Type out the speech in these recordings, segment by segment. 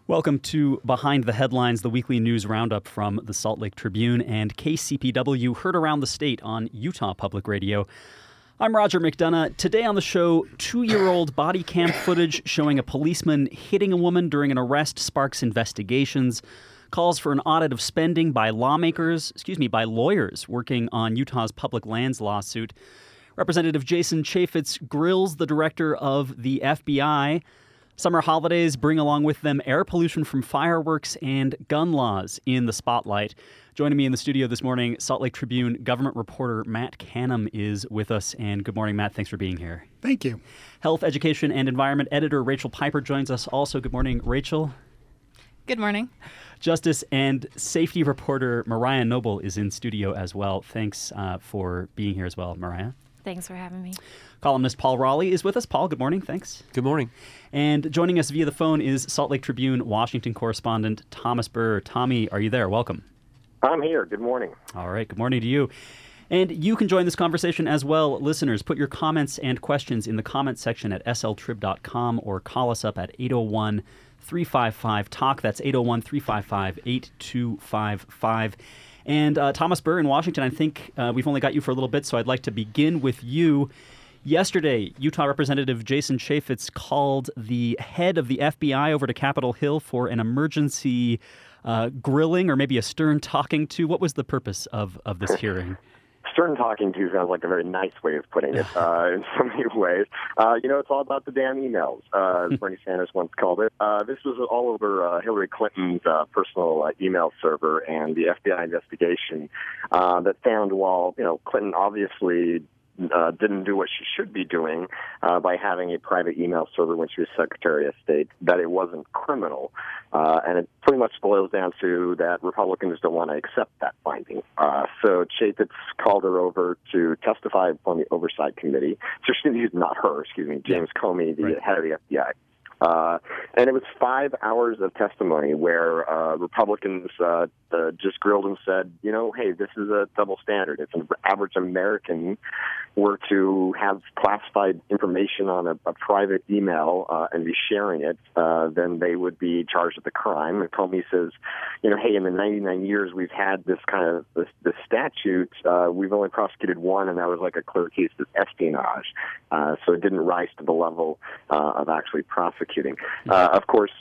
Welcome to Behind the Headlines, the weekly news roundup from the Salt Lake Tribune and KCPW, heard around the state on Utah Public Radio. I'm Roger McDonough. Today on the show, 2-year-old body cam footage showing a policeman hitting a woman during an arrest sparks investigations. Calls for an audit of spending by by lawyers working on Utah's public lands lawsuit. Representative Jason Chaffetz grills the director of the FBI. Summer holidays bring along with them air pollution from fireworks and gun laws in the spotlight. Joining me in the studio this morning, Salt Lake Tribune government reporter Matt Canham is with us. And good morning, Matt. Thanks for being here. Thank you. Health, Education, and Environment editor Rachel Piper joins us also. Good morning, Rachel. Good morning. Justice and Safety reporter Mariah Noble is in studio as well. Thanks for being here as well, Mariah. Thanks for having me. Columnist Paul Raleigh is with us. Paul, good morning. Thanks. Good morning. And joining us via the phone is Salt Lake Tribune Washington correspondent Thomas Burr. Tommy, are you there? Welcome. I'm here. Good morning. All right. Good morning to you. And you can join this conversation as well. Listeners, put your comments and questions in the comments section at sltrib.com or call us up at 801-355-TALK. That's 801-355-8255. And Thomas Burr in Washington, I think we've only got you for a little bit, so I'd like to begin with you. Yesterday, Utah Representative Jason Chaffetz called the head of the FBI over to Capitol Hill for an emergency grilling or maybe a stern talking to. What was the purpose of this hearing? Stern talking to sounds like a very nice way of putting it in so many ways. It's all about the damn emails, as Bernie Sanders once called it. This was all over Hillary Clinton's personal email server and the FBI investigation that found while, Clinton obviously didn't do what she should be doing by having a private email server when she was Secretary of State, that it wasn't criminal. And it pretty much boils down to that Republicans don't want to accept that finding. So Chaffetz called her over to testify on the Oversight Committee. So not her, James Comey, the head of the FBI. And it was 5 hours of testimony where Republicans just grilled and said, hey, this is a double standard. If an average American were to have classified information on a private email and be sharing it, then they would be charged with a crime. And Comey says, hey, in the 99 years we've had this kind of this statute, we've only prosecuted one, and that was like a clear case of espionage. So it didn't rise to the level of actually prosecuting. Of course,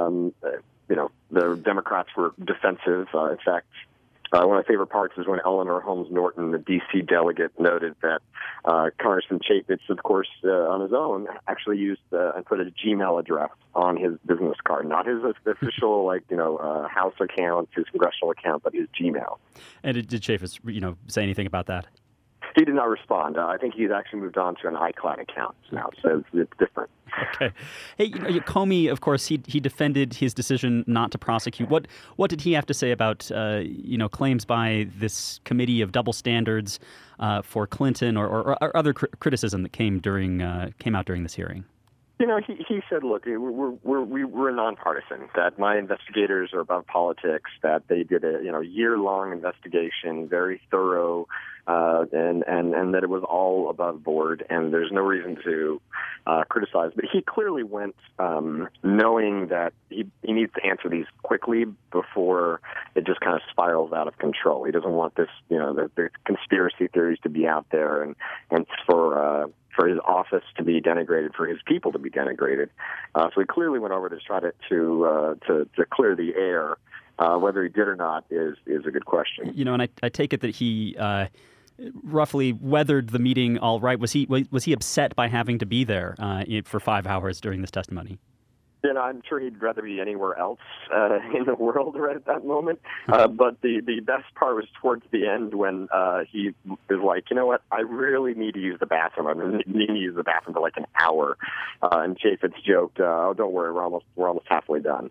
the Democrats were defensive. In fact, one of my favorite parts is when Eleanor Holmes Norton, the D.C. delegate, noted that Congressman Chaffetz, of course, on his own, actually used and put a Gmail address on his business card, not his official, House account, his congressional account, but his Gmail. And did Chaffetz, say anything about that? He did not respond. I think he's actually moved on to an iCloud account now, so it's different. Okay. Hey, Comey, of course, he defended his decision not to prosecute. What did he have to say about claims by this committee of double standards for Clinton or other criticism that came out during this hearing? He said, look, we're nonpartisan, that my investigators are above politics, that they did a year-long investigation, very thorough, and that it was all above board, and there's no reason to criticize. But he clearly went knowing that he needs to answer these quickly before it just kind of spirals out of control. He doesn't want this, the conspiracy theories to be out there and for his office to be denigrated, for his people to be denigrated. So he clearly went over to try to clear the air. Whether he did or not is a good question. And I take it that he roughly weathered the meeting all right. Was he upset by having to be there for 5 hours during this testimony? I'm sure he'd rather be anywhere else in the world right at that moment. But the best part was towards the end when he was like, you know what, I really need to use the bathroom. I need to use the bathroom for like an hour. And Chaffetz joked, "Oh, don't worry, we're almost halfway done."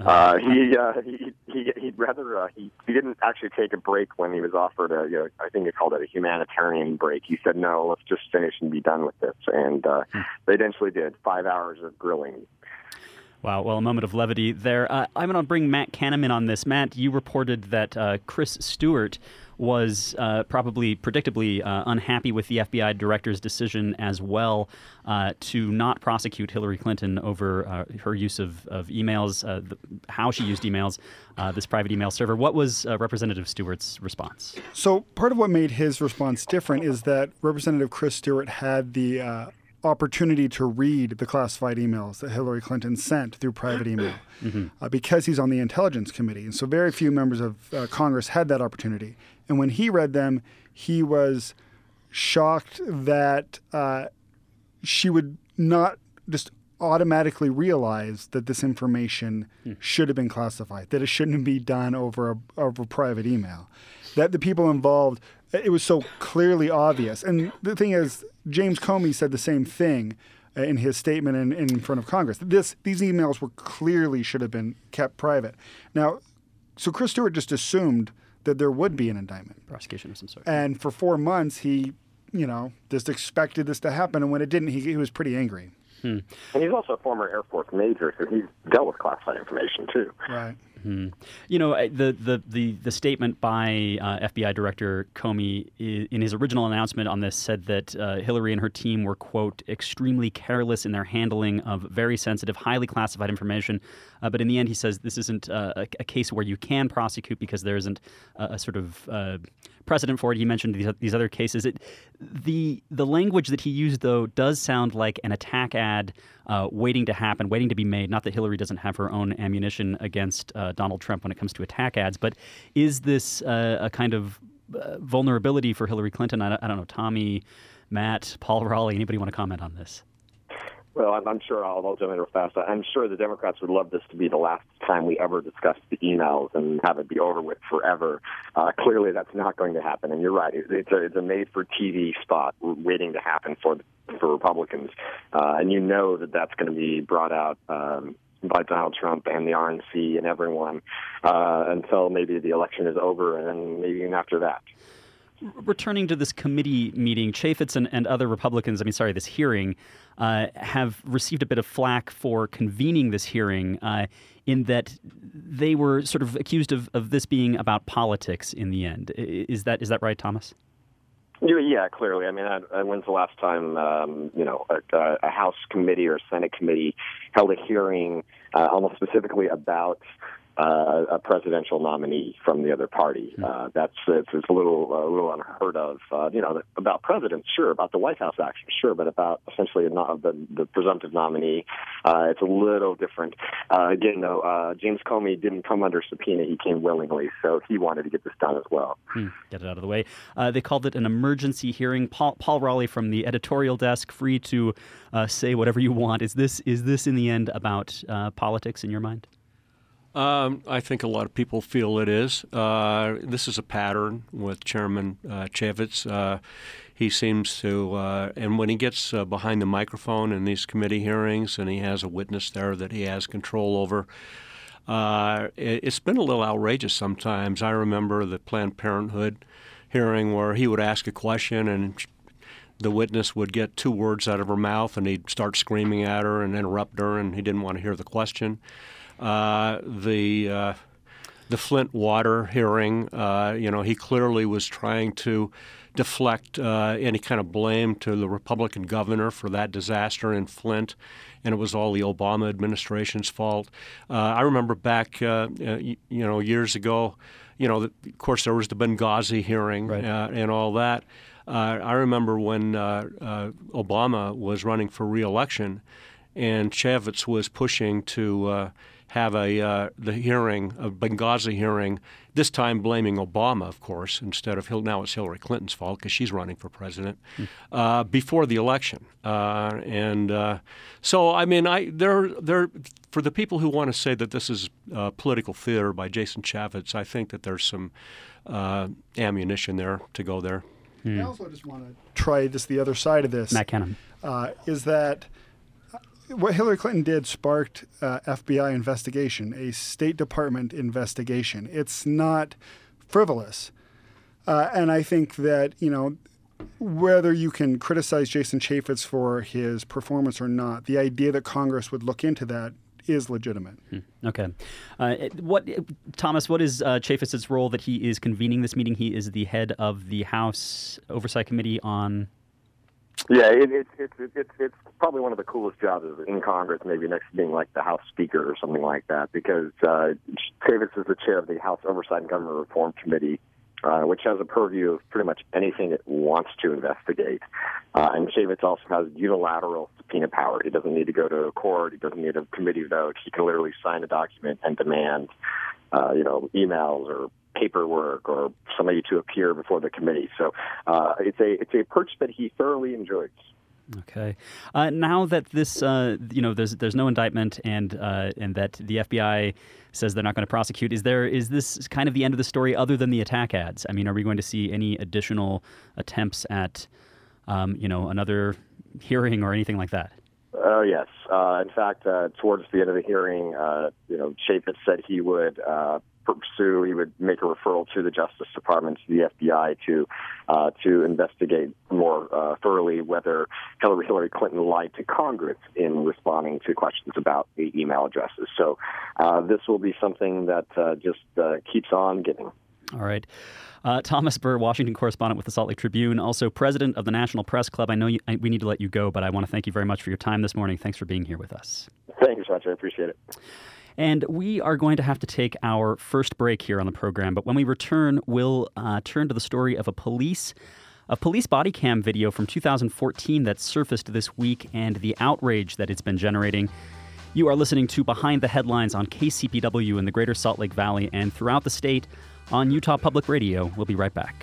He'd rather he didn't actually take a break when he was offered I think he called it a humanitarian break. He said, "No, let's just finish and be done with this." And they eventually did. 5 hours of grilling. Wow. Well, a moment of levity there. I'm going to bring Matt Canham in on this. Matt, you reported that Chris Stewart was probably predictably unhappy with the FBI director's decision as well to not prosecute Hillary Clinton over her use of emails, how she used emails, this private email server. What was Representative Stewart's response? So part of what made his response different is that Representative Chris Stewart had the opportunity to read the classified emails that Hillary Clinton sent through private email because he's on the Intelligence Committee. And so very few members of Congress had that opportunity. And when he read them, he was shocked that she would not just automatically realize that this information should have been classified, that it shouldn't be done over a private email, that the people involved, it was so clearly obvious. And the thing is, James Comey said the same thing in his statement in front of Congress. These emails were clearly should have been kept private. Now, so Chris Stewart just assumed that there would be an indictment. Prosecution of some sort. And for 4 months, he, just expected this to happen. And when it didn't, he was pretty angry. And he's also a former Air Force major, so he's dealt with classified information, too. Right. The statement by FBI Director Comey in his original announcement on this said that Hillary and her team were, quote, extremely careless in their handling of very sensitive, highly classified information. But in the end, he says this isn't a case where you can prosecute because there isn't a sort of precedent for it. He mentioned these other cases. The language that he used, though, does sound like an attack ad waiting to happen, waiting to be made. Not that Hillary doesn't have her own ammunition against Donald Trump when it comes to attack ads, but is this a kind of vulnerability for Hillary Clinton? I don't know, Tommy, Matt, Paul Raleigh, anybody want to comment on this? Well, I'm sure I'll jump in real fast. I'm sure the Democrats would love this to be the last time we ever discuss the emails and have it be over with forever. Clearly, that's not going to happen. And you're right. It's a made-for-TV spot waiting to happen for Republicans. And you know that that's going to be brought out by Donald Trump and the RNC and everyone until maybe the election is over and then maybe even after that. Returning to this committee meeting, Chaffetz and other Republicans, this hearing, have received a bit of flack for convening this hearing in that they were sort of accused of this being about politics in the end. Is that right, Thomas? Yeah, clearly. When's the last time, a House committee or Senate committee held a hearing almost specifically about a presidential nominee from the other party? It's a little unheard of. About presidents, sure. About the White House action, sure. But about essentially the presumptive nominee, it's a little different. Again, though, James Comey didn't come under subpoena; he came willingly, so he wanted to get this done as well. Get it out of the way. They called it an emergency hearing. Paul Raleigh from the editorial desk, free to say whatever you want. Is this in the end about politics in your mind? I think a lot of people feel it is. This is a pattern with Chairman Chaffetz. He seems to, and when he gets behind the microphone in these committee hearings and he has a witness there that he has control over, it's been a little outrageous sometimes. I remember the Planned Parenthood hearing where he would ask a question and the witness would get 2 words out of her mouth and he'd start screaming at her and interrupt her, and he didn't want to hear the question. The Flint water hearing, he clearly was trying to deflect any kind of blame to the Republican governor for that disaster in Flint, and it was all the Obama administration's fault. I remember back, years ago, of course there was the Benghazi hearing, right, and all that. I remember when Obama was running for re-election, and Chaffetz was pushing to have the hearing, a Benghazi hearing, this time blaming Obama, of course, instead of now it's Hillary Clinton's fault because she's running for president, before the election. So for the people who want to say that this is political theater by Jason Chaffetz, I think that there's some ammunition there to go there. I also just want to try just the other side of this. Matt Cannon. Is that what Hillary Clinton did sparked FBI investigation, a State Department investigation. It's not frivolous. And I think that, whether you can criticize Jason Chaffetz for his performance or not, the idea that Congress would look into that is legitimate. Okay. Thomas, what is Chaffetz's role that he is convening this meeting? He is the head of the House Oversight Committee on... Yeah, it's probably one of the coolest jobs in Congress, maybe next to being like the House Speaker or something like that, because Chaffetz is the chair of the House Oversight and Government Reform Committee, which has a purview of pretty much anything it wants to investigate. And Chaffetz also has unilateral subpoena power. He doesn't need to go to a court. He doesn't need a committee vote. He can literally sign a document and demand, emails or paperwork or somebody to appear before the committee. So it's a perch that he thoroughly enjoys. Okay. Now that this, there's no indictment and that the FBI says they're not going to prosecute, is this kind of the end of the story other than the attack ads? I mean, are we going to see any additional attempts at, another hearing or anything like that? Yes. In fact, towards the end of the hearing, Chaffetz said he would he would make a referral to the Justice Department, to the FBI, to investigate more thoroughly whether Hillary Clinton lied to Congress in responding to questions about the email addresses. So this will be something that just keeps on giving. All right. Thomas Burr, Washington correspondent with the Salt Lake Tribune, also president of the National Press Club. I know we need to let you go, but I want to thank you very much for your time this morning. Thanks for being here with us. Thank you so much. I appreciate it. And we are going to have to take our first break here on the program. But when we return, we'll turn to the story of a police body cam video from 2014 that surfaced this week and the outrage that it's been generating. You are listening to Behind the Headlines on KCPW in the Greater Salt Lake Valley and throughout the state on Utah Public Radio. We'll be right back.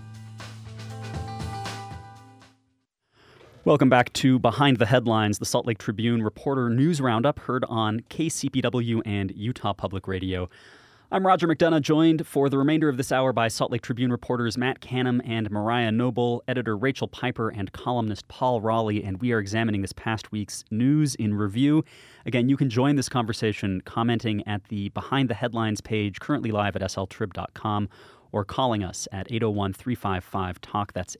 Welcome back to Behind the Headlines, the Salt Lake Tribune reporter news roundup heard on KCPW and Utah Public Radio. I'm Roger McDonough, joined for the remainder of this hour by Salt Lake Tribune reporters Matt Canham and Mariah Noble, editor Rachel Piper, and columnist Paul Raleigh, and we are examining this past week's news in review. Again, you can join this conversation commenting at the Behind the Headlines page, currently live at sltrib.com, or calling us at 801-355-TALK. That's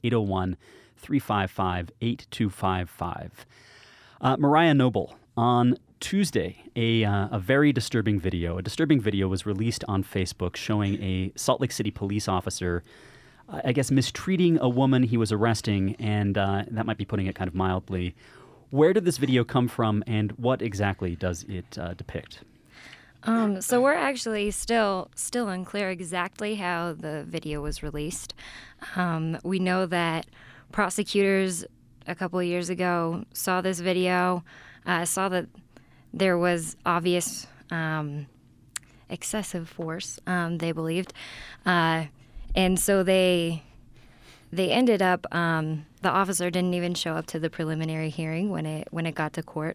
801-355-8255. Mariah Noble, on Tuesday, a very disturbing video. A disturbing video was released on Facebook showing a Salt Lake City police officer, I guess, mistreating a woman he was arresting, and that might be putting it kind of mildly. Where did this video come from, and what exactly does it depict? So we're actually still unclear exactly how the video was released. We know that prosecutors a couple of years ago saw this video, saw that there was obvious excessive force, they believed. And so they ended up, the officer didn't even show up to the preliminary hearing when it got to court.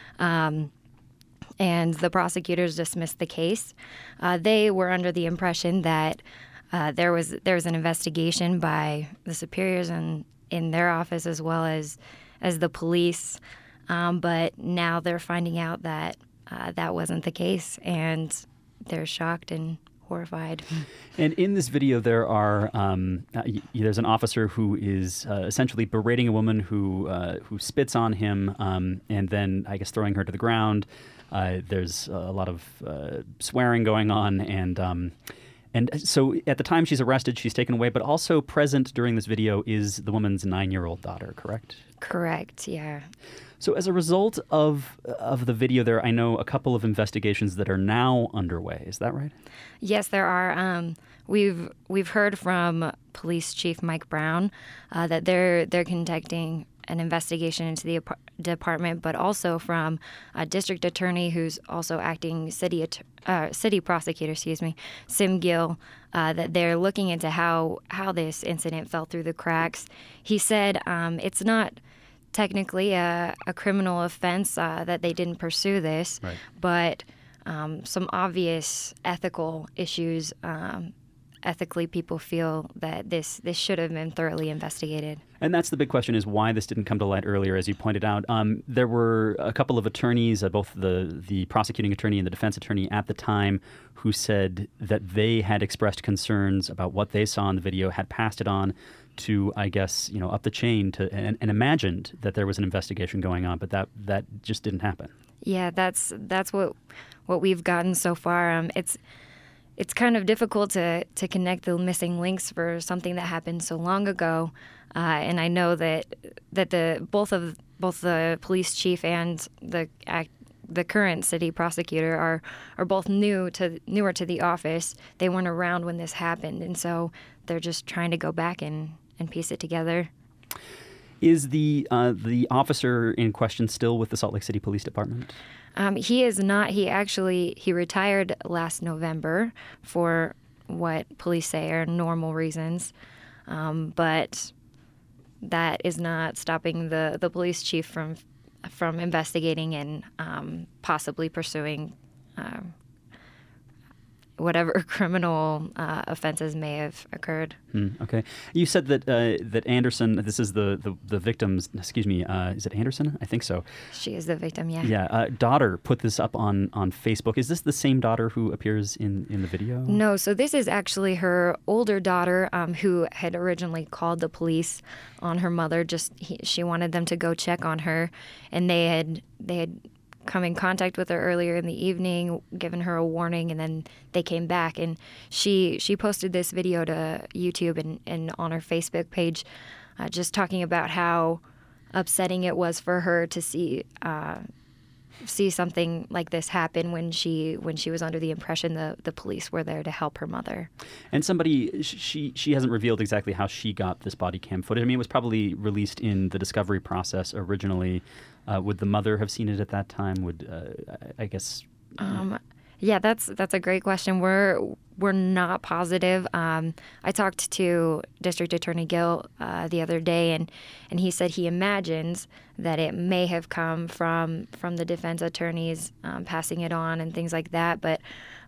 And the prosecutors dismissed the case. They were under the impression that there was an investigation by the superiors in their office as well as the police. But now they're finding out that that wasn't the case, and they're shocked and horrified. And in this video, there's an officer who is essentially berating a woman who spits on him, and then I guess throwing her to the ground. There's a lot of swearing going on, and so at the time she's arrested, she's taken away, but also present during this video is the woman's 9-year-old daughter, correct? Correct, yeah. So as a result of the video there, I know a couple of investigations that are now underway. Is that right? Yes, there are. We've heard from Police Chief Mike Brown that they're conducting an investigation into the department, but also from a district attorney who's also acting city prosecutor, Sim Gill, that they're looking into how this incident fell through the cracks. He said it's not technically a criminal offense that they didn't pursue this, right, but some obvious ethical issues. Ethically, people feel that this should have been thoroughly investigated. And that's the big question, is why this didn't come to light earlier, as you pointed out. There were a couple of attorneys, both the prosecuting attorney and the defense attorney at the time, who said that they had expressed concerns about what they saw in the video, had passed it on to, I guess, up the chain and imagined that there was an investigation going on, but that just didn't happen. Yeah, that's what we've gotten so far. It's kind of difficult to connect the missing links for something that happened so long ago, and I know that both the police chief and the current city prosecutor are both newer to the office. They weren't around when this happened, and so they're just trying to go back and piece it together. Is the officer in question still with the Salt Lake City Police Department? He is not. He retired last November for what police say are normal reasons, but that is not stopping the police chief from investigating and possibly pursuing whatever criminal offenses may have occurred. Okay. You said that Anderson, this is the victim's, excuse me, is it Anderson? I think so. She is the victim, yeah. Yeah. Daughter put this up on Facebook. Is this the same daughter who appears in the video? No, so this is actually her older daughter who had originally called the police on her mother. She wanted them to go check on her, and they had come in contact with her earlier in the evening, given her a warning, and then they came back. And she posted this video to YouTube and on her Facebook page, just talking about how upsetting it was for her to see something like this happen when she was under the impression the police were there to help her mother. And she hasn't revealed exactly how she got this body cam footage. I mean, it was probably released in the discovery process originally. Would the mother have seen it at that time? I guess. Yeah, that's a great question. We're not positive. I talked to District Attorney Gill the other day, and he said he imagines that it may have come from the defense attorneys passing it on and things like that. But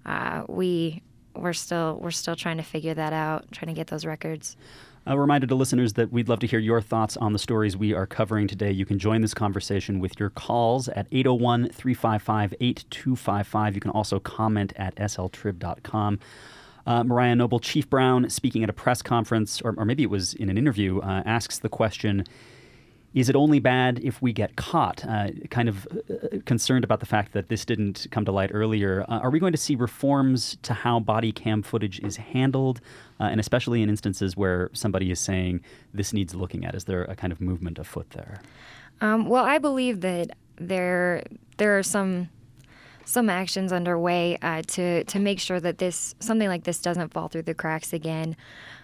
we're still trying to figure that out, trying to get those records. A reminder to listeners that we'd love to hear your thoughts on the stories we are covering today. You can join this conversation with your calls at 801-355-8255. You can also comment at sltrib.com. Mariah Noble, Chief Brown, speaking at a press conference, or maybe it was in an interview, asks the question, is it only bad if we get caught? Kind of concerned about the fact that this didn't come to light earlier. Are we going to see reforms to how body cam footage is handled, and especially in instances where somebody is saying this needs looking at? Is there a kind of movement afoot there? Well, I believe that there are some actions underway to make sure that something like this doesn't fall through the cracks again.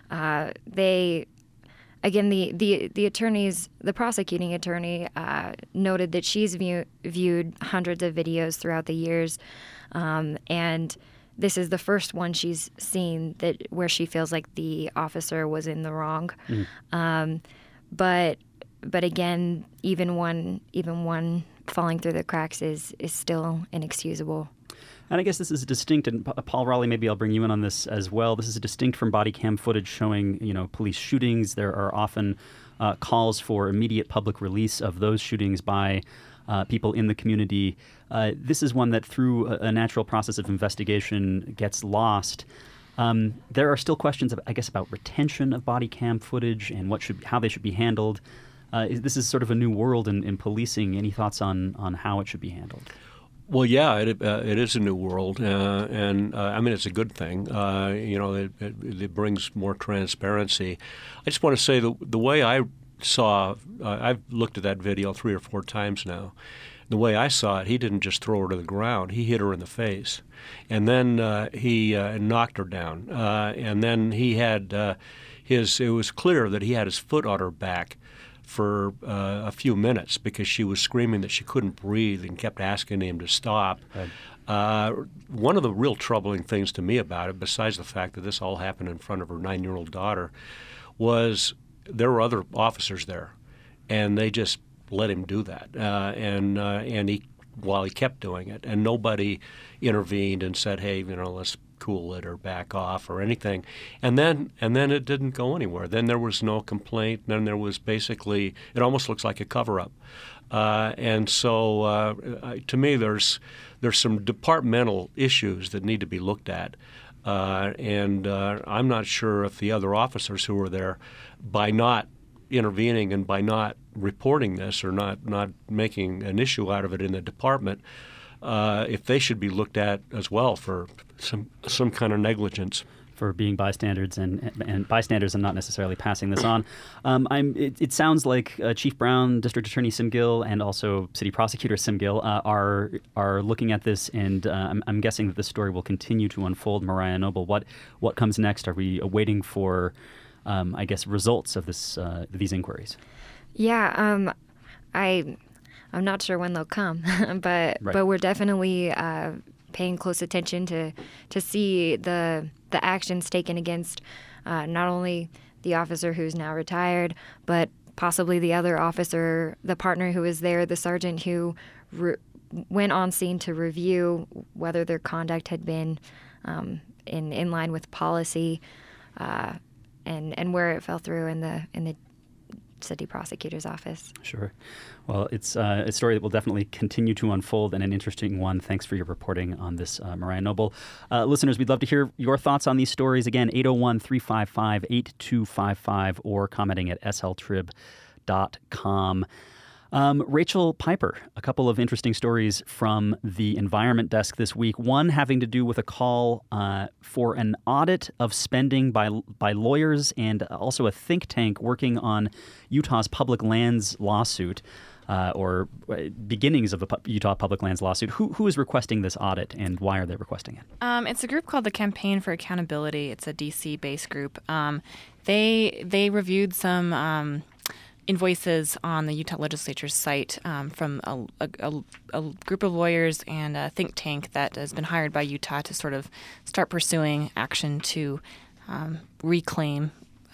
Again, the attorneys, the prosecuting attorney, noted that she's viewed hundreds of videos throughout the years, and this is the first one she's seen where she feels like the officer was in the wrong. But again, even one falling through the cracks is still inexcusable. And I guess this is distinct, and Paul Raleigh, maybe I'll bring you in on this as well. This is distinct from body cam footage showing, police shootings. There are often calls for immediate public release of those shootings by people in the community. This is one that, through a natural process of investigation, gets lost. There are still questions, about retention of body cam footage and how they should be handled. This is sort of a new world in policing. Any thoughts on how it should be handled? Well, yeah, it is a new world, and it's a good thing. It brings more transparency. I just want to say the way I saw, I've looked at that video 3 or 4 times now. The way I saw it, he didn't just throw her to the ground; he hit her in the face, and then he knocked her down, and then he had it was clear that he had his foot on her back for a few minutes because she was screaming that she couldn't breathe and kept asking him to stop. Right. One of the real troubling things to me about it, besides the fact that this all happened in front of her 9-year-old daughter, was there were other officers there, and they just let him do that. And he kept doing it, and nobody intervened and said, "Hey, let's cool it or back off or anything," and then it didn't go anywhere. Then there was no complaint. Then there was basically, it almost looks like a cover-up, and so to me there's some departmental issues that need to be looked at, and I'm not sure if the other officers who were there, by not intervening and by not reporting this or not making an issue out of it in the department, if they should be looked at as well for some kind of negligence. For being bystanders and bystanders and not necessarily passing this on. It sounds like Chief Brown, District Attorney Sim Gill, and also City Prosecutor Sim Gill are looking at this, and I'm guessing that this story will continue to unfold. Mariah Noble, what comes next? Are we waiting for, I guess, results of these inquiries? Yeah, I'm not sure when they'll come, but we're definitely paying close attention to see the actions taken against not only the officer who's now retired, but possibly the other officer, the partner who was there, the sergeant who went on scene to review whether their conduct had been in line with policy, and where it fell through in the city prosecutor's office. Sure. Well, it's a story that will definitely continue to unfold, and an interesting one. Thanks for your reporting on this, Mariah Noble. Listeners, we'd love to hear your thoughts on these stories. Again, 801-355-8255 or commenting at sltrib.com. Rachel Piper, a couple of interesting stories from the Environment Desk this week. One having to do with a call for an audit of spending by lawyers and also a think tank working on Utah's public lands lawsuit, or beginnings of the Utah Public Lands lawsuit. Who is requesting this audit, and why are they requesting it? It's a group called the Campaign for Accountability. It's a D.C.-based group. They reviewed some invoices on the Utah legislature's site from a group of lawyers and a think tank that has been hired by Utah to sort of start pursuing action to reclaim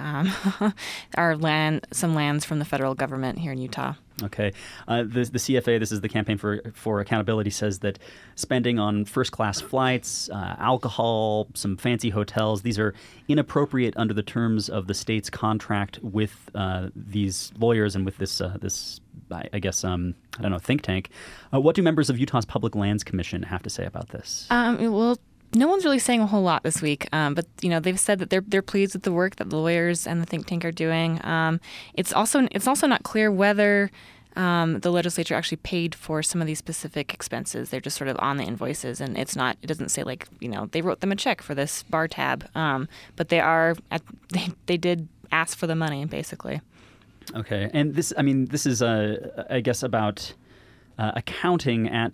some lands from the federal government here in Utah. Okay. The CFA, this is the Campaign for Accountability, says that spending on first-class flights, alcohol, some fancy hotels, these are inappropriate under the terms of the state's contract with these lawyers and with this I guess, think tank. What do members of Utah's Public Lands Commission have to say about this? Well, no one's really saying a whole lot this week, but they've said that they're pleased with the work that the lawyers and the think tank are doing. It's also not clear whether the legislature actually paid for some of these specific expenses. They're just sort of on the invoices, and it doesn't say they wrote them a check for this bar tab, but they did ask for the money basically. Okay, and this is I guess about accounting at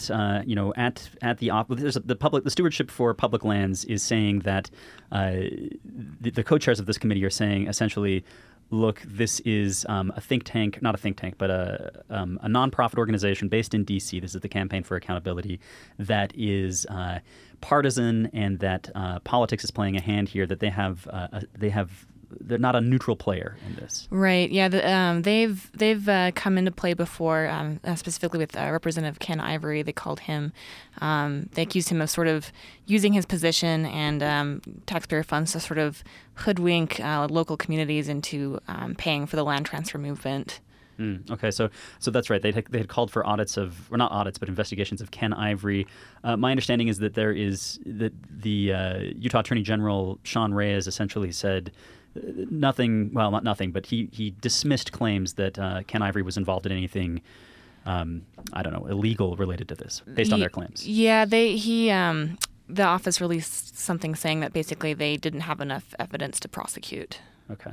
the Stewardship for Public Lands is saying that the co-chairs of this committee are saying essentially, look, this is a think tank, not a think tank, but a nonprofit organization based in D.C. This is the Campaign for Accountability that is partisan, and that politics is playing a hand here. That they're not a neutral player in this. Right. Yeah. They've come into play before, specifically with Representative Ken Ivory. They called him. They accused him of sort of using his position and taxpayer funds to sort of hoodwink local communities into paying for the land transfer movement. Okay, so that's right. They had called for investigations of Ken Ivory. My understanding is that the Utah Attorney General Sean Reyes essentially said nothing. Well, not nothing, but he dismissed claims that Ken Ivory was involved in anything, illegal related to this, based on their claims. Yeah, the office released something saying that basically they didn't have enough evidence to prosecute. Okay.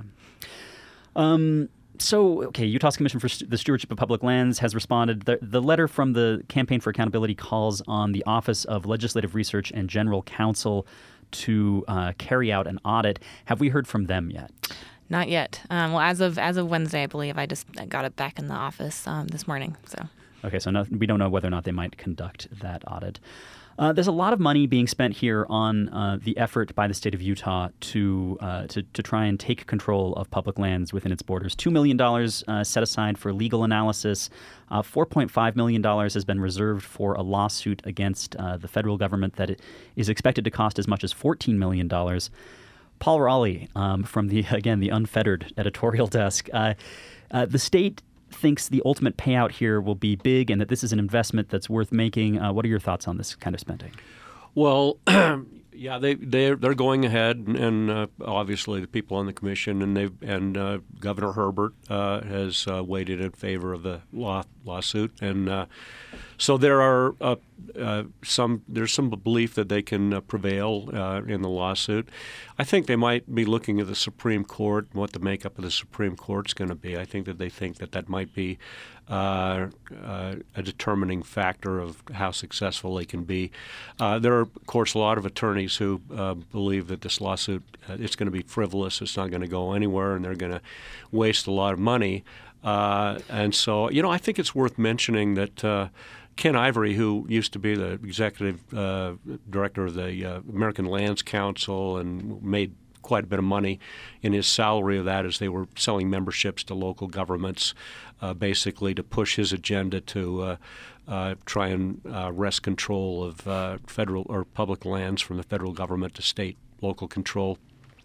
Utah's Commission for the Stewardship of Public Lands has responded. The letter from the Campaign for Accountability calls on the Office of Legislative Research and General Counsel to carry out an audit. Have we heard from them yet? Not yet. Well, as of Wednesday, I believe. I just got it back in the office this morning. Okay, so we don't know whether or not they might conduct that audit. There's a lot of money being spent here on the effort by the state of Utah to try and take control of public lands within its borders. $2 million set aside for legal analysis. $4.5 million has been reserved for a lawsuit against the federal government that is expected to cost as much as $14 million. Paul Raleigh from the Unfettered editorial desk. The state thinks the ultimate payout here will be big and that this is an investment that's worth making. What are your thoughts on this kind of spending? Well, Yeah, they're going ahead, and obviously the people on the commission and Governor Herbert has weighed in favor of the lawsuit, and so there's some belief that they can prevail in the lawsuit. I think they might be looking at the Supreme Court and what the makeup of the Supreme Court's going to be. I think that they think that might be a determining factor of how successful they can be. There are, of course, a lot of attorneys who believe that this lawsuit it's going to be frivolous, it's not going to go anywhere, and they're going to waste a lot of money. And so, I think it's worth mentioning that Ken Ivory, who used to be the executive director of the American Lands Council and made quite a bit of money in his salary of that as they were selling memberships to local governments, basically to push his agenda to try and wrest control of federal or public lands from the federal government to state local control.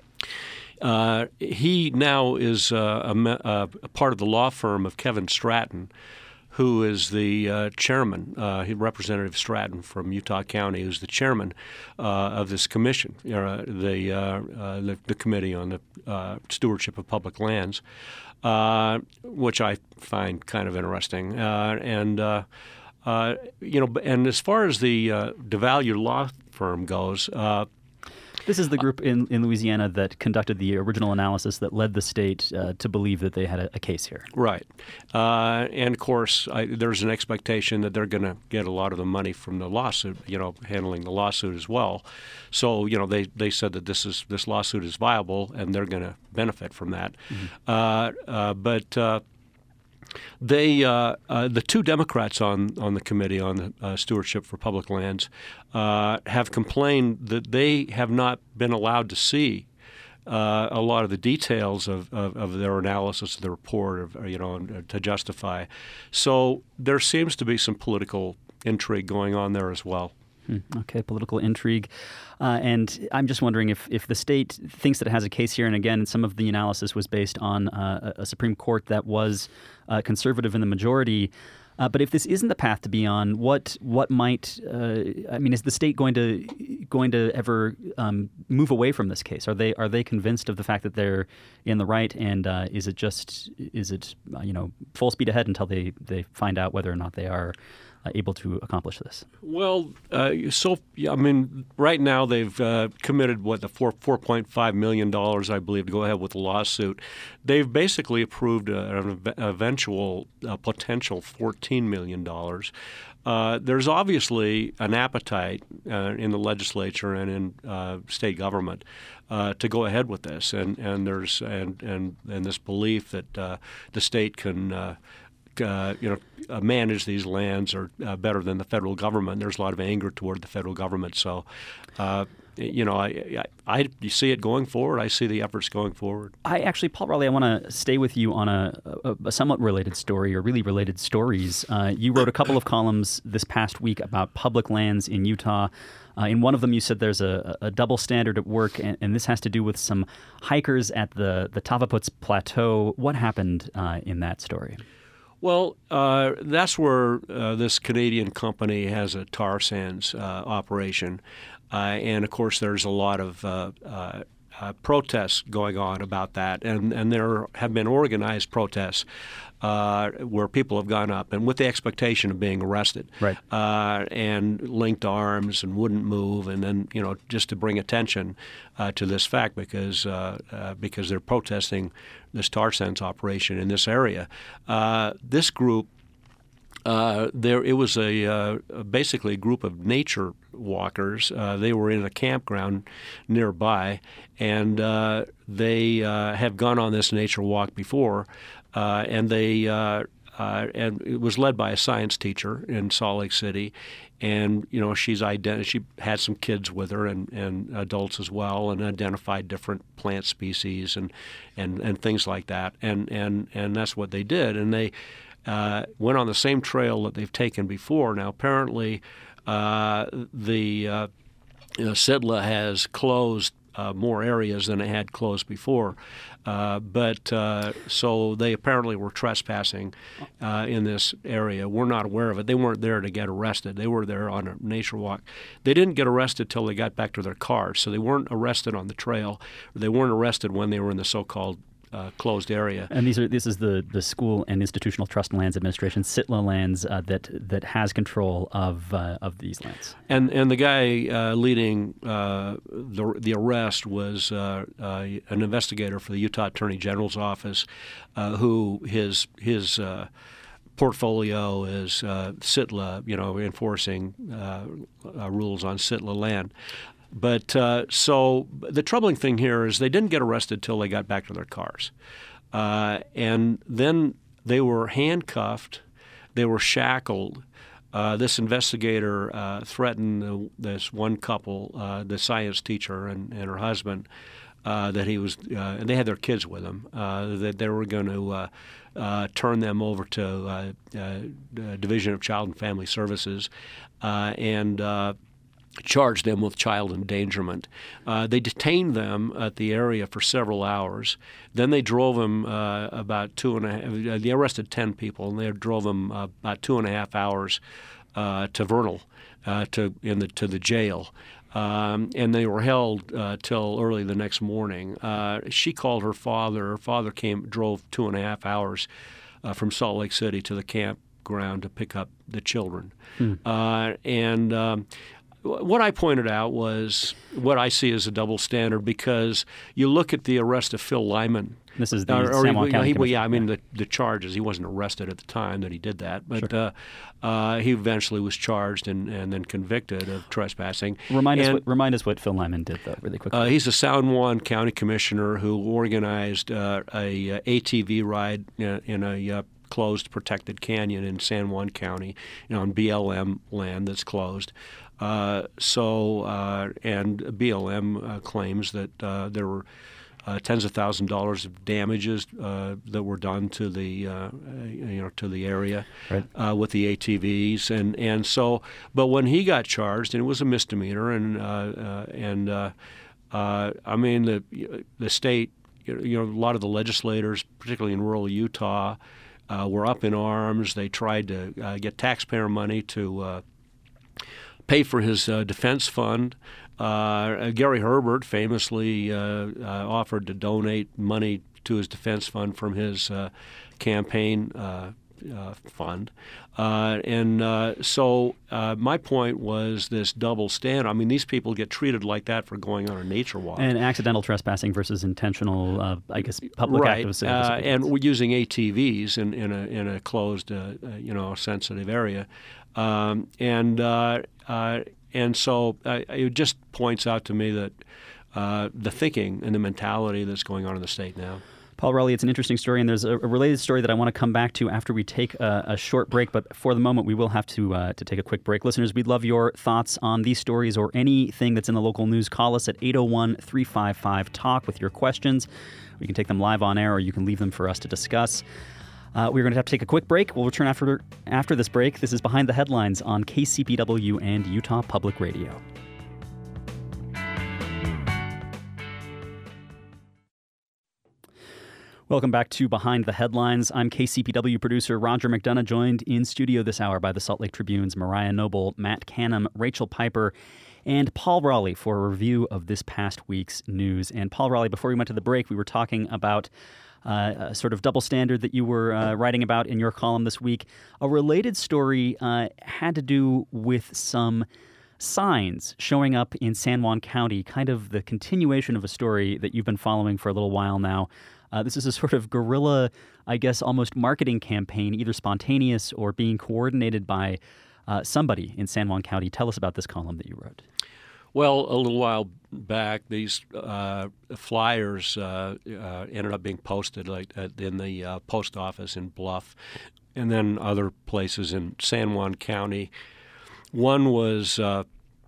He now is a part of the law firm of Kevin Stratton, who is the chairman, Representative Stratton from Utah County, who's the chairman of this commission, the Committee on the Stewardship of Public Lands, which I find kind of interesting. And as far as the DeValue law firm goes, this is the group in Louisiana that conducted the original analysis that led the state to believe that they had a case here. Right. And, of course, there's an expectation that they're going to get a lot of the money from the lawsuit, handling the lawsuit as well. So, they said that this lawsuit is viable and they're going to benefit from that. Mm-hmm. But the two Democrats on the Committee on the Stewardship for Public Lands have complained that they have not been allowed to see a lot of the details of their analysis of the report, to justify. So there seems to be some political intrigue going on there as well. Okay, political intrigue. And I'm just wondering if the state thinks that it has a case here, and again, some of the analysis was based on a Supreme Court that was conservative in the majority. But if this isn't the path to be on, what might is the state going to ever move away from this case? Are they convinced of the fact that they're in the right, and is it full speed ahead until they find out whether or not they are able to accomplish this? Well, right now they've committed the $4.5 million, I believe, to go ahead with the lawsuit. They've basically approved an eventual potential $14 million. There's obviously an appetite in the legislature and in state government to go ahead with this, and there's this belief that the state can manage these lands or better than the federal government. There's a lot of anger toward the federal government. So, I see it going forward. I see the efforts going forward. Paul Raleigh, I want to stay with you on a somewhat related story, or really related stories. You wrote a couple of columns this past week about public lands in Utah. In one of them, you said there's a double standard at work, and this has to do with some hikers at the Tavaputs Plateau. What happened in that story? Well, that's where this Canadian company has a tar sands operation. And, of course, there's a lot of protests going on about that. And there have been organized protests where people have gone up and with the expectation of being arrested. Right. And linked arms and wouldn't move. And then, just to bring attention to this fact because they're protesting this tar sands operation in this area. This group, it was basically a group of nature walkers. They were in a campground nearby, and they have gone on this nature walk before, and and it was led by a science teacher in Salt Lake City, and she had some kids with her and adults as well, and identified different plant species and things like that, and that's what they did, and they went on the same trail that they've taken before. Now apparently, the SIDLA has closed more areas than it had closed before. So they apparently were trespassing in this area. We're not aware of it. They weren't there to get arrested. They were there on a nature walk. They didn't get arrested till they got back to their cars, so they weren't arrested on the trail. They weren't arrested when they were in the so-called closed area. And this is the School and Institutional Trust and Lands Administration, SITLA lands, that has control of these lands. And the guy leading the arrest was an investigator for the Utah Attorney General's office, who his portfolio is SITLA, enforcing rules on SITLA land. But so the troubling thing here is they didn't get arrested till they got back to their cars. And then they were handcuffed. They were shackled. This investigator threatened this one couple, the science teacher and her husband, that he was, and they had their kids with them, that they were going to turn them over to Division of Child and Family Services and charged them with child endangerment. They detained them at the area for several hours. Then they drove them about 2.5. They arrested 10 people, and they drove them about 2.5 hours to Vernal, to the jail. And they were held till early the next morning. She called her father. Her father drove 2.5 hours from Salt Lake City to the campground to pick up the children. What I pointed out was what I see as a double standard, because you look at the arrest of Phil Lyman. This is the San Juan County Commissioner. The charges. He wasn't arrested at the time that he did that, but Sure. He eventually was charged and then convicted of trespassing. Remind us what Phil Lyman did, though, really quickly. He's a San Juan County Commissioner who organized a ATV ride in a closed protected canyon in San Juan County, on BLM land that's closed. And BLM claims that there were tens of thousands of dollars of damages that were done to the to the area, right, with the ATVs, and so. But when he got charged, and it was a misdemeanor, the state, a lot of the legislators, particularly in rural Utah, were up in arms. They tried to get taxpayer money to pay for his defense fund. Gary Herbert famously offered to donate money to his defense fund from his campaign fund. So my point was this double standard. I mean, these people get treated like that for going on a nature walk. And accidental trespassing versus intentional, public right. active and we're using ATVs in a closed, sensitive area. And so it just points out to me that the thinking and the mentality that's going on in the state now. Paul Rowley, it's an interesting story, and there's a related story that I want to come back to after we take a short break. But for the moment, we will have to take a quick break. Listeners, we'd love your thoughts on these stories or anything that's in the local news. Call us at 801-355-TALK with your questions. We can take them live on air, or you can leave them for us to discuss. We're going to have to take a quick break. We'll return after this break. This is Behind the Headlines on KCPW and Utah Public Radio. Welcome back to Behind the Headlines. I'm KCPW producer Roger McDonough, joined in studio this hour by the Salt Lake Tribune's Mariah Noble, Matt Canham, Rachel Piper, and Paul Rowley for a review of this past week's news. And Paul Rowley, before we went to the break, we were talking about a sort of double standard that you were writing about in your column this week. A related story had to do with some signs showing up in San Juan County, kind of the continuation of a story that you've been following for a little while now. This is a sort of guerrilla, I guess, almost marketing campaign, either spontaneous or being coordinated by somebody in San Juan County. Tell us about this column that you wrote. Well, a little while back, these flyers ended up being posted in the post office in Bluff, and then other places in San Juan County. One was a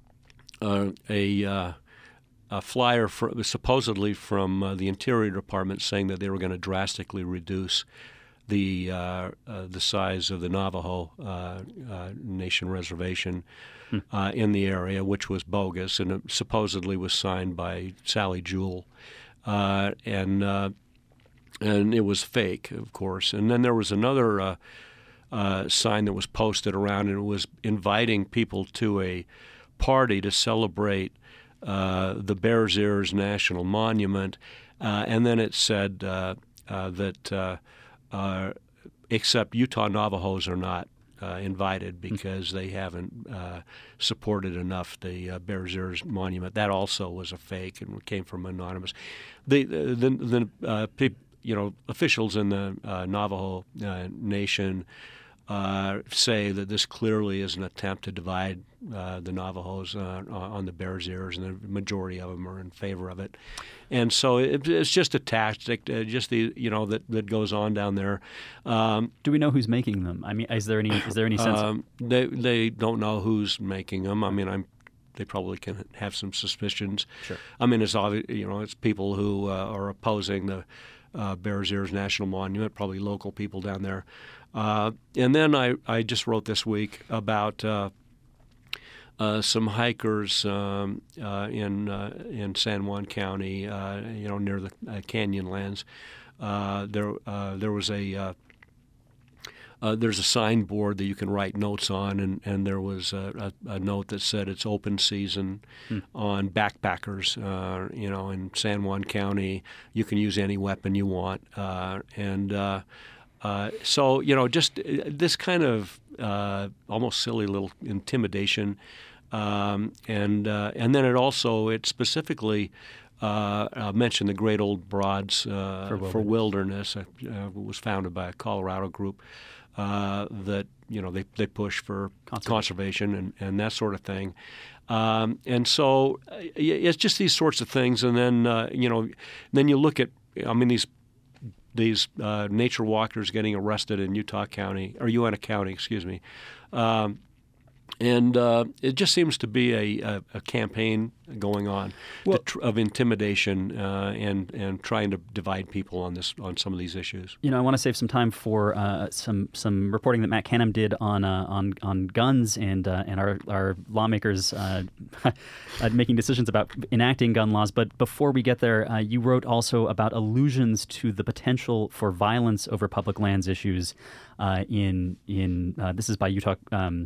flyer supposedly from the Interior Department saying that they were going to drastically reduce the size of the Navajo Nation reservation in the area, which was bogus, and it supposedly was signed by Sally Jewell, and it was fake, of course. And then there was another sign that was posted around, and it was inviting people to a party to celebrate the Bears Ears National Monument, and then it said that except Utah Navajos are not invited because they haven't supported enough the Bears Ears Monument. That also was a fake and came from anonymous. The officials in the Navajo Nation say that this clearly is an attempt to divide the Navajos on the Bears Ears, and the majority of them are in favor of it. And so it's just a tactic, that goes on down there. Do we know who's making them? I mean, is there any sense? They don't know who's making them. I mean, they probably can have some suspicions. Sure. I mean, it's obvious, it's people who are opposing the Bears Ears National Monument, probably local people down there. And then I just wrote this week about some hikers in San Juan County, near the Canyonlands. There's a signboard that you can write notes on, and there was a note that said it's open season on backpackers. In San Juan County, you can use any weapon you want, so just this kind of almost silly little intimidation, and then it specifically mentioned the Great Old Broads for Wilderness. It was founded by a Colorado group that they push for conservation and that sort of thing, and so it's just these sorts of things, and then then you look at these nature walkers getting arrested in Uena County, excuse me. And it just seems to be a campaign going on of intimidation and trying to divide people on some of these issues. I want to save some time for some reporting that Matt Canham did on guns and our lawmakers making decisions about enacting gun laws. But before we get there, you wrote also about allusions to the potential for violence over public lands issues in this is by Utah.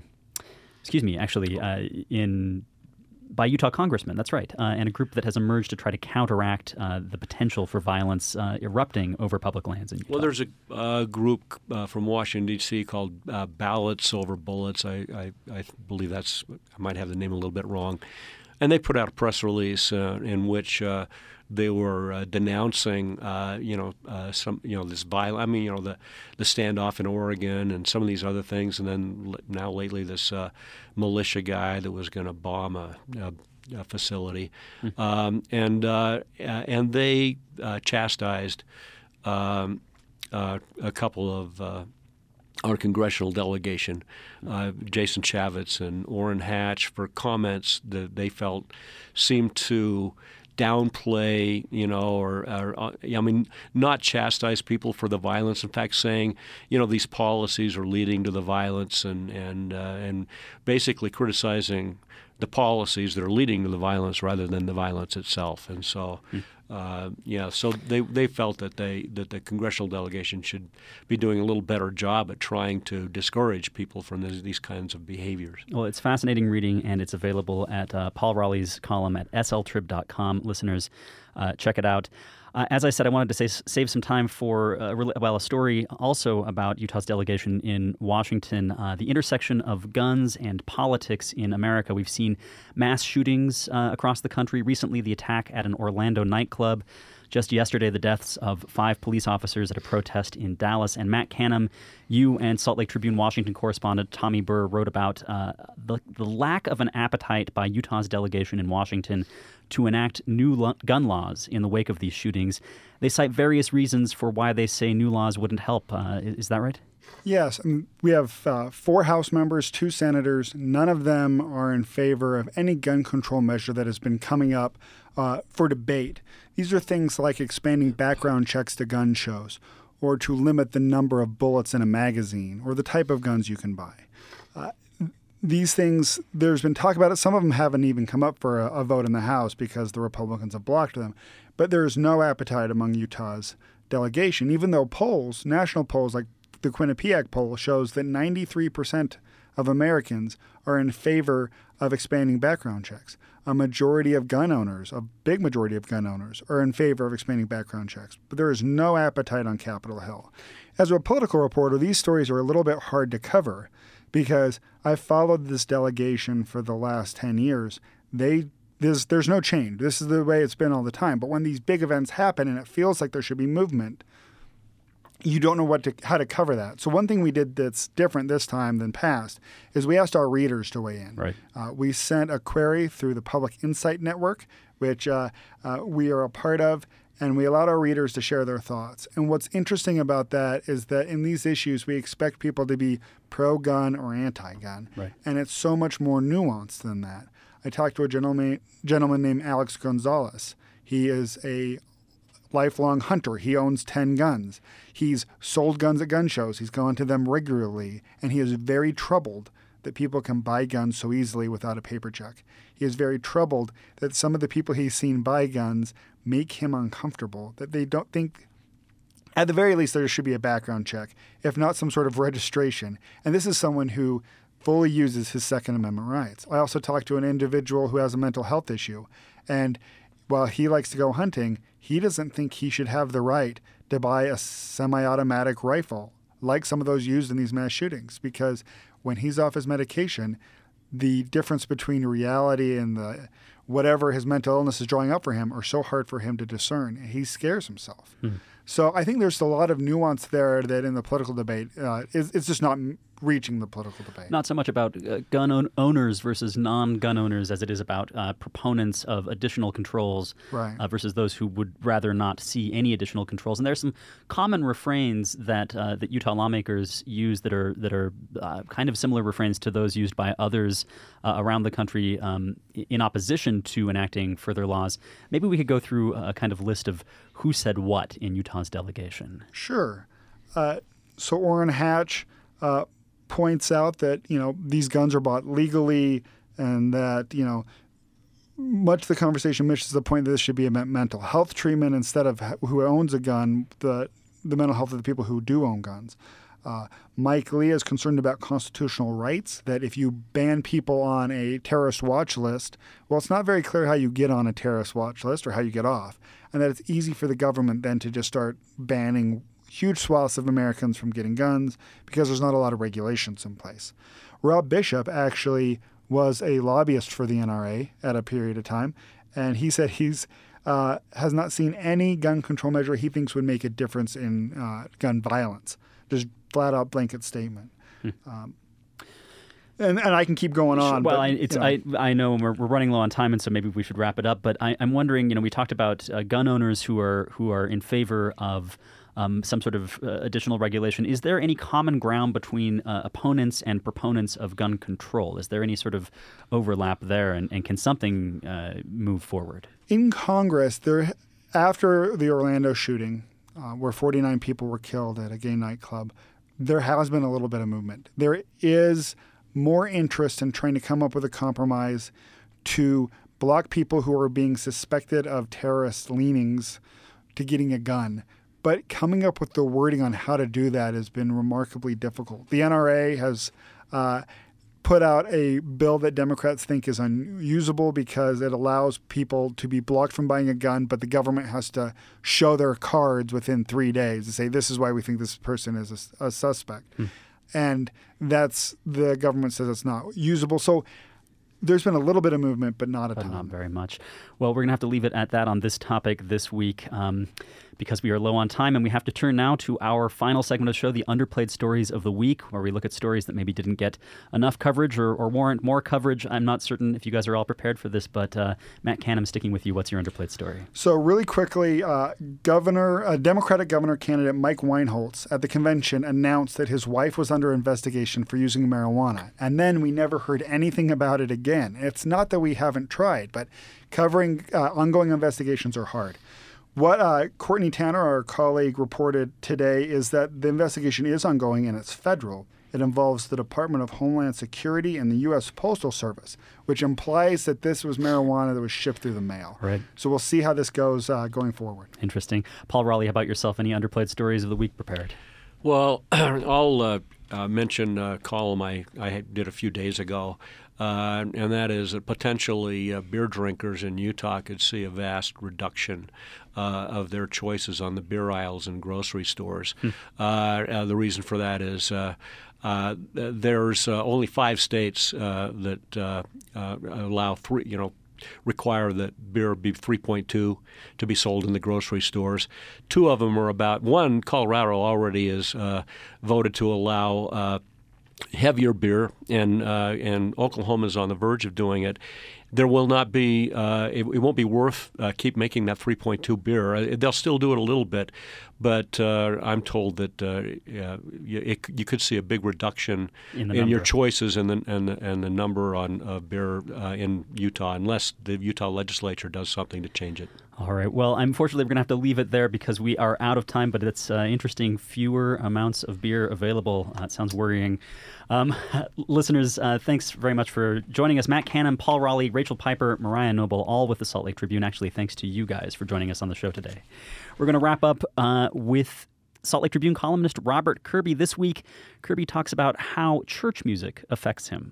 By Utah congressmen, that's right, and a group that has emerged to try to counteract the potential for violence erupting over public lands in Utah. Well, there's a group from Washington, D.C. called Ballots Over Bullets. I believe I might have the name a little bit wrong. And they put out a press release in which they were denouncing, this violence. I mean, the standoff in Oregon and some of these other things, and then now lately this militia guy that was going to bomb a facility, and they chastised a couple of our congressional delegation, Jason Chavez and Orrin Hatch, for comments that they felt seemed to downplay, not chastise people for the violence. In fact, saying, these policies are leading to the violence, and basically criticizing the policies that are leading to the violence rather than the violence itself. And so, so they felt that the congressional delegation should be doing a little better job at trying to discourage people from these kinds of behaviors. Well, it's fascinating reading, and it's available at Paul Raleigh's column at sltrib.com. Listeners, check it out. As I said, I wanted to save some time for a story also about Utah's delegation in Washington, the intersection of guns and politics in America. We've seen mass shootings across the country. Recently, the attack at an Orlando nightclub. Just yesterday, the deaths of 5 police officers at a protest in Dallas. And Matt Canham, you and Salt Lake Tribune Washington correspondent Tommy Burr wrote about the lack of an appetite by Utah's delegation in Washington to enact new gun laws in the wake of these shootings. They cite various reasons for why they say new laws wouldn't help. Is that right? Yes. We have 4 House members, 2 senators. None of them are in favor of any gun control measure that has been coming up for debate. These are things like expanding background checks to gun shows, or to limit the number of bullets in a magazine, or the type of guns you can buy. these things, there's been talk about it. Some of them haven't even come up for a vote in the House because the Republicans have blocked them. But there's no appetite among Utah's delegation, even though polls, national polls like the Quinnipiac poll, shows that 93% of Americans are in favor of expanding background checks. A majority of gun owners, a big majority of gun owners, are in favor of expanding background checks. But there is no appetite on Capitol Hill. As a political reporter, these stories are a little bit hard to cover because I've followed this delegation for the last 10 years. There's no change. This is the way it's been all the time. But when these big events happen and it feels like there should be movement, you don't know how to cover that. So one thing we did that's different this time than past is we asked our readers to weigh in. Right. We sent a query through the Public Insight Network, which we are a part of, and we allowed our readers to share their thoughts. And what's interesting about that is that in these issues, we expect people to be pro-gun or anti-gun. Right. And it's so much more nuanced than that. I talked to a gentleman named Alex Gonzalez. He is a lifelong hunter. He owns 10 guns. He's sold guns at gun shows. He's gone to them regularly, and he is very troubled that people can buy guns so easily without a paper check. He is very troubled that some of the people he's seen buy guns make him uncomfortable, that they don't think, at the very least, there should be a background check, if not some sort of registration. And this is someone who fully uses his Second Amendment rights. I also talked to an individual who has a mental health issue, and while he likes to go hunting, he doesn't think he should have the right to buy a semi-automatic rifle like some of those used in these mass shootings, because when he's off his medication, the difference between reality and whatever his mental illness is drawing up for him are so hard for him to discern. He scares himself. So I think there's a lot of nuance there that in the political debate, it's just not reaching the political debate. Not so much about gun owners versus non-gun owners as it is about proponents of additional controls versus those who would rather not see any additional controls. And there's some common refrains that Utah lawmakers use that are kind of similar refrains to those used by others around the country in opposition to enacting further laws. Maybe we could go through a kind of list of who said what in Utah's delegation. Sure. So Orrin Hatch points out that, these guns are bought legally and that, much of the conversation misses the point that this should be about mental health treatment instead of who owns a gun, the mental health of the people who do own guns. Mike Lee is concerned about constitutional rights, that if you ban people on a terrorist watch list, well, it's not very clear how you get on a terrorist watch list or how you get off, and that it's easy for the government then to just start banning huge swaths of Americans from getting guns because there's not a lot of regulations in place. Rob Bishop actually was a lobbyist for the NRA at a period of time, and he said he's has not seen any gun control measure he thinks would make a difference in gun violence. Just flat-out blanket statement. And I can keep going on. Well, but, I know we're running low on time, and so maybe we should wrap it up. But I'm wondering, we talked about gun owners who are in favor of some sort of additional regulation. Is there any common ground between opponents and proponents of gun control? Is there any sort of overlap there, and can something move forward? In Congress, after the Orlando shooting, where 49 people were killed at a gay nightclub, there has been a little bit of movement. There is more interest in trying to come up with a compromise to block people who are being suspected of terrorist leanings to getting a gun. But coming up with the wording on how to do that has been remarkably difficult. The NRA has put out a bill that Democrats think is unusable because it allows people to be blocked from buying a gun, but the government has to show their cards within 3 days to say, this is why we think this person is a suspect. And the government says it's not usable. So there's been a little bit of movement, but not a ton. Not very much. Well, we're going to have to leave it at that on this topic this week because we are low on time, and we have to turn now to our final segment of the show, the Underplayed Stories of the Week, where we look at stories that maybe didn't get enough coverage or warrant more coverage. I'm not certain if you guys are all prepared for this, but Matt Canham, sticking with you, what's your Underplayed story? So really quickly, Democratic governor candidate Mike Weinholz at the convention announced that his wife was under investigation for using marijuana, and then we never heard anything about it again. It's not that we haven't tried, but covering ongoing investigations are hard. What Courtney Tanner, our colleague, reported today is that the investigation is ongoing and it's federal. It involves the Department of Homeland Security and the U.S. Postal Service, which implies that this was marijuana that was shipped through the mail. Right. So we'll see how this goes going forward. Interesting. Paul Raleigh, how about yourself? Any underplayed stories of the week prepared? Well, I'll mention a column I did a few days ago, and that is that potentially beer drinkers in Utah could see a vast reduction of their choices on the beer aisles in grocery stores. The reason for that is there's only 5 states that allow require that beer be 3.2 to be sold in the grocery stores. 2 of them are one, Colorado already is voted to allow heavier beer, and Oklahoma is on the verge of doing it. There will not be, it won't be worth keep making that 3.2 beer. They'll still do it a little bit, but I'm told that you could see a big reduction in your choices and the number on beer in Utah, unless the Utah legislature does something to change it. All right. Well, unfortunately, we're going to have to leave it there because we are out of time, but it's interesting. Fewer amounts of beer available. It sounds worrying. Listeners, thanks very much for joining us. Matt Canham, Paul Raleigh, Rachel Piper, Mariah Noble, all with the Salt Lake Tribune. Actually, thanks to you guys for joining us on the show today. We're going to wrap up with Salt Lake Tribune columnist Robert Kirby. This week, Kirby talks about how church music affects him.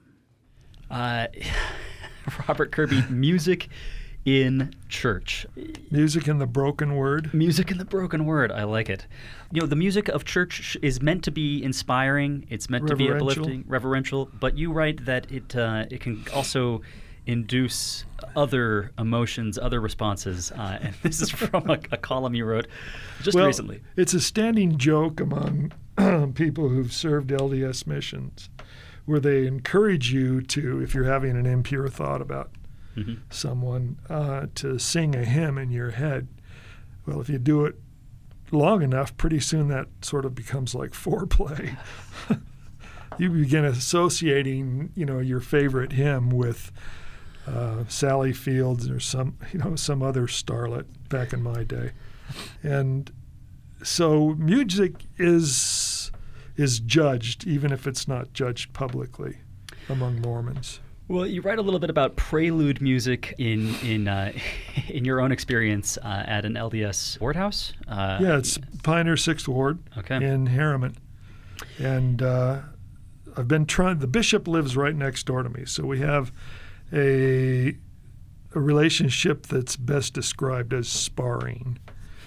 Robert Kirby, music in church. Music in the broken word. Music in the broken word. I like it. You know, the music of church is meant to be inspiring. It's meant to be uplifting, reverential. But you write that it can also induce other emotions, other responses. And this is from a column you wrote just recently. It's a standing joke among people who've served LDS missions, where they encourage you to, if you're having an impure thought about someone, to sing a hymn in your head. Well, if you do it long enough, pretty soon that sort of becomes like foreplay. You begin associating, your favorite hymn with Sally Fields or some other starlet back in my day. And so music is judged, even if it's not judged publicly among Mormons. Well, you write a little bit about prelude music in your own experience at an LDS ward house. It's Pioneer 6th Ward in Harriman. And I've been trying. The bishop lives right next door to me, so we have a relationship that's best described as sparring.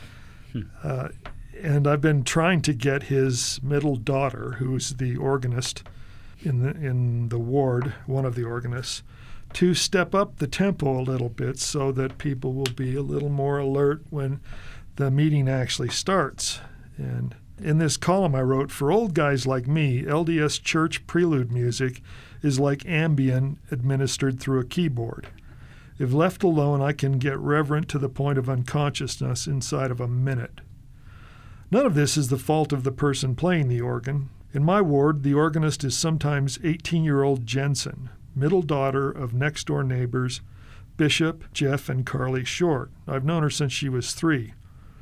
And I've been trying to get his middle daughter, who's the organist in the ward, one of the organists, to step up the tempo a little bit so that people will be a little more alert when the meeting actually starts. And in this column I wrote, for old guys like me, LDS church prelude music is like Ambien administered through a keyboard. If left alone, I can get reverent to the point of unconsciousness inside of a minute. None of this is the fault of the person playing the organ. In my ward, the organist is sometimes 18-year-old Jensen, middle daughter of next-door neighbors Bishop, Jeff, and Carly Short. I've known her since she was 3.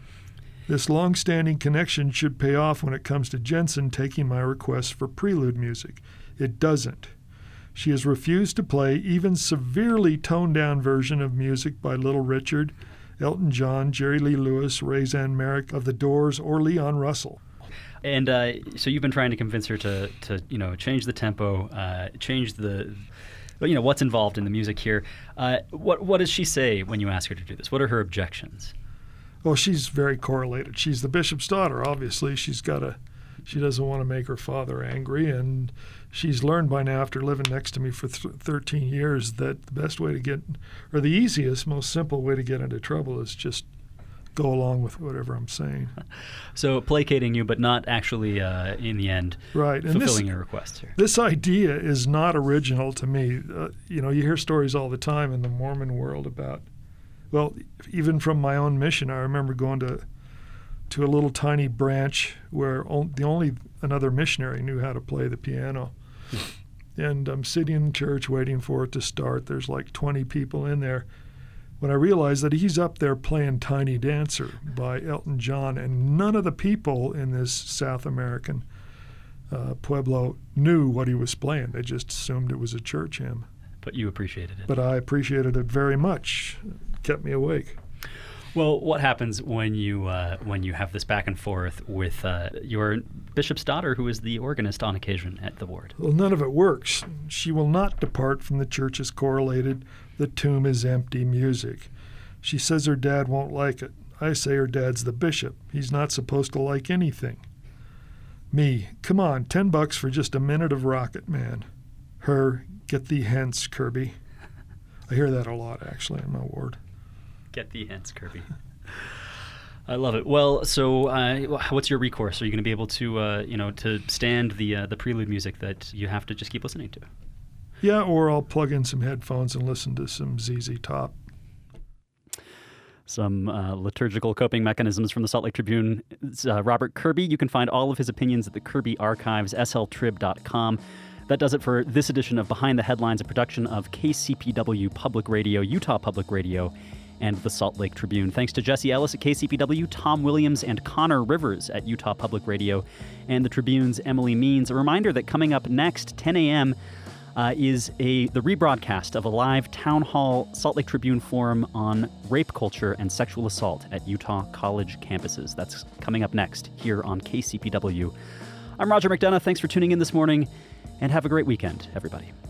This long-standing connection should pay off when it comes to Jensen taking my request for prelude music. It doesn't. She has refused to play even severely toned-down version of music by Little Richard, Elton John, Jerry Lee Lewis, Razan Merrick of The Doors, or Leon Russell. And so you've been trying to convince her to change the tempo, change the what's involved in the music here. What does she say when you ask her to do this? What are her objections? Well, she's very correlated. She's the bishop's daughter. Obviously, she doesn't want to make her father angry, and she's learned by now, after living next to me for 13 years, that the best way to get, or the easiest, most simple way to get into trouble is just go along with whatever I'm saying. So placating you, but not actually, in the end, fulfilling your requests here. This idea is not original to me. You hear stories all the time in the Mormon world about, well, even from my own mission, I remember going to a little tiny branch where the only another missionary knew how to play the piano. And I'm sitting in church waiting for it to start. There's like 20 people in there. When I realized that he's up there playing Tiny Dancer by Elton John, and none of the people in this South American Pueblo knew what he was playing. They just assumed it was a church hymn. But you appreciated it. But I appreciated it very much. It kept me awake. Well, what happens when you have this back and forth with your bishop's daughter, who is the organist on occasion at the ward? Well, none of it works. She will not depart from the church's correlated, the tomb is empty music. She says her dad won't like it. I say her dad's the bishop. He's not supposed to like anything. Me, come on, $10 for just a minute of Rocket Man. Her, get thee hence, Kirby. I hear that a lot, actually, in my ward. Get thee hence, Kirby. I love it. Well, so what's your recourse? Are you going to be able to, to stand the prelude music that you have to just keep listening to? Yeah, or I'll plug in some headphones and listen to some ZZ Top. Some liturgical coping mechanisms from the Salt Lake Tribune. It's, Robert Kirby. You can find all of his opinions at the Kirby Archives, sltrib.com. That does it for this edition of Behind the Headlines, a production of KCPW Public Radio, Utah Public Radio, and the Salt Lake Tribune. Thanks to Jesse Ellis at KCPW, Tom Williams and Connor Rivers at Utah Public Radio, and the Tribune's Emily Means. A reminder that coming up next, 10 a.m., is the rebroadcast of a live town hall Salt Lake Tribune forum on rape culture and sexual assault at Utah college campuses. That's coming up next here on KCPW. I'm Roger McDonough. Thanks for tuning in this morning, and have a great weekend, everybody.